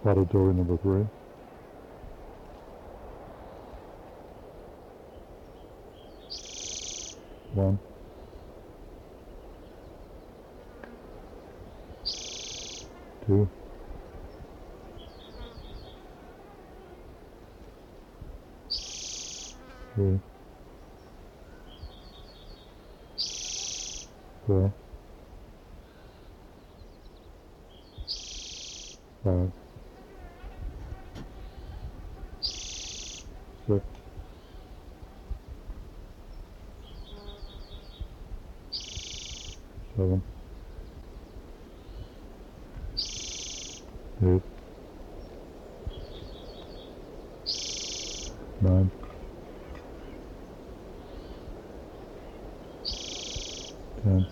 Auditory number 3. One, two, three, four, five, six, seven, eight, nine, 10,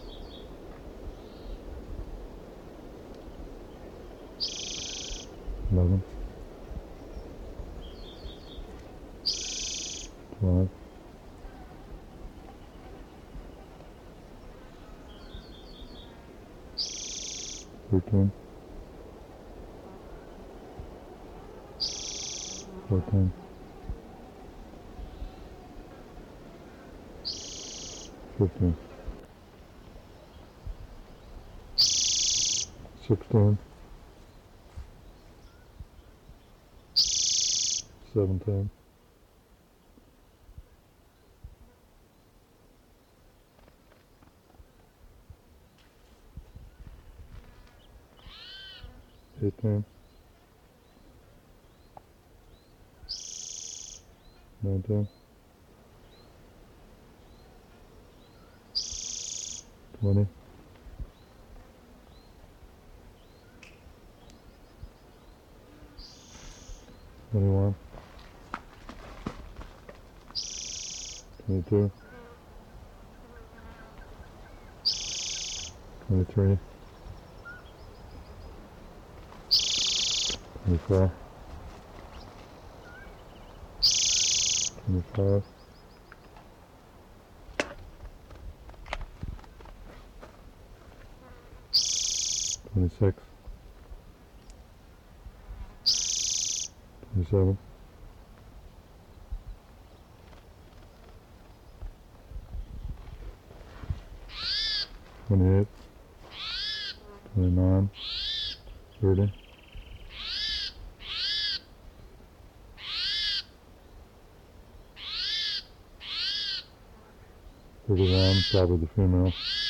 11, 12, 13, 14, 15, 16, 17, 18, 19, 20, 21, 22, 23, 24, 25, 26, 27, 28, 29, 30, 31, probably the female.